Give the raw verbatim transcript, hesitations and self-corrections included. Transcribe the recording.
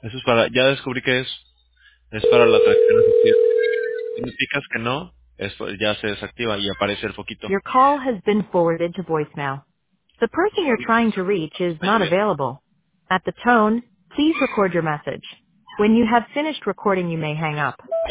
Eso es para, ya descubrí que es, es para la atracción efectiva. Si me picas que no, es, ya se desactiva y aparece el foquito. Your call has been forwarded to voicemail. The person you're trying to reach is not available. At the tone, please record your message. When you have finished recording, you may hang up.